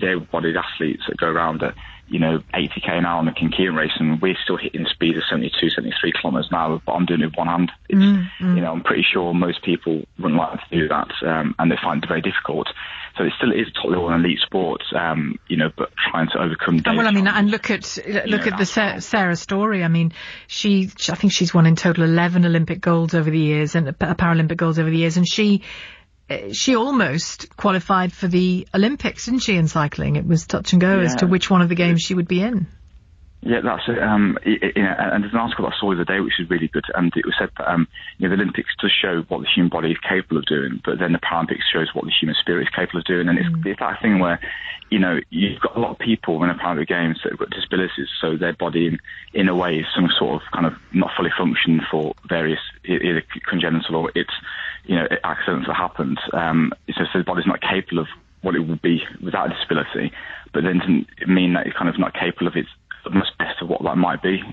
able-bodied athletes that go around at, 80k an hour on the Kinkian race, and we're still hitting speed of 72, 73 kilometres an hour, but I'm doing it with one hand. I'm pretty sure most people wouldn't like to do that, and they find it very difficult. So it still is top level and elite sport, but trying to overcome. And look at the Sarah Story. I mean, I think she's won in total 11 Olympic golds over the years and Paralympic golds over the years, and she almost qualified for the Olympics, didn't she, in cycling? It was touch and go as to which one of the games she would be in. Yeah, that's it. And there's an article I saw the other day which is really good, and it was said that the Olympics does show what the human body is capable of doing, but then the Paralympics shows what the human spirit is capable of doing. And it's that thing where, you've got a lot of people in the Paralympic Games that have got disabilities, so their body in a way is some sort of kind of not fully functioning for various, either congenital or accidents that happened. So the body's not capable of what it would be without a disability, but then doesn't mean that it's kind of not capable of its much best of what that might be.